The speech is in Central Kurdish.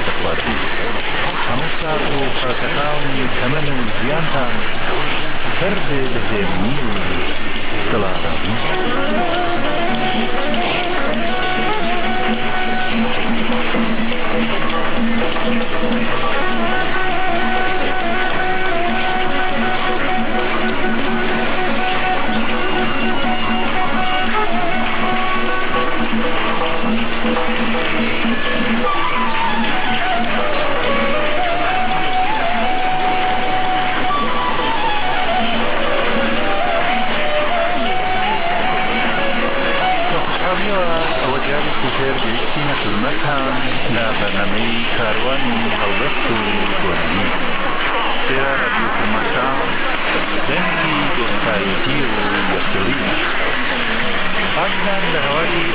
دەخواتن هەموو ساغ و پاکەتاڵی تەمەن و ژیانتان سەر بێ لە هێمنی و دڵارامی ئەوە دیاری کوتێر گەیشتینە خزمەتتان لە بەرنامەی کاروانی هەڵدەست و گۆرانی ئێرە ڕادیۆ کوردستان دەنگی دۆستایەتی و یەکدڵی پاشمان لە هەواری